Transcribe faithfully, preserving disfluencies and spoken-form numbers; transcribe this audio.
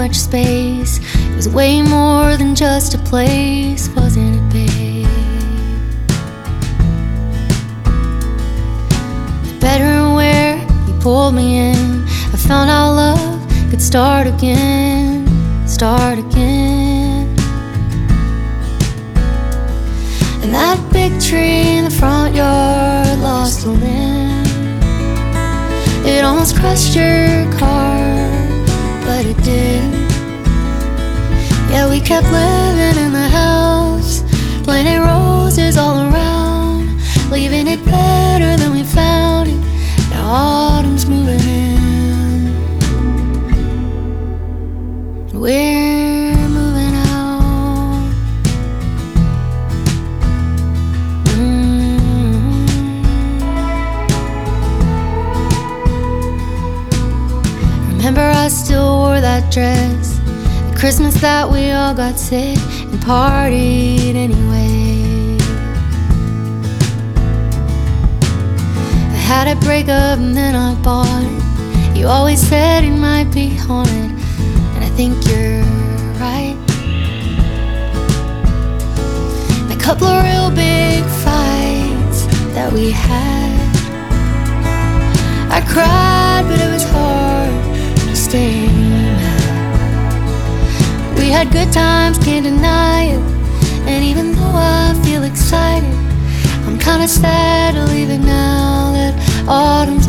much space. It was way more than just a place, wasn't it, babe? The bedroom where you pulled me in, I found out love could start again, start again. And that big tree in the front yard lost a limb. It almost crushed your car, but it didn't. Yeah, we kept living in the house, planting roses all around, leaving it better than we found it. Now autumn's moving in, and we're moving out. Mm-hmm. Remember, I still wore that dress the Christmas that we all got sick and partied anyway. I had a breakup and then I bought it. You always said it might be haunted, and I think you're right. A couple of real big fights that we had, I cried, but it was hard to stay mad. We had good times, can't deny it. And even though I feel excited, I'm kinda sad to leave it now that autumn's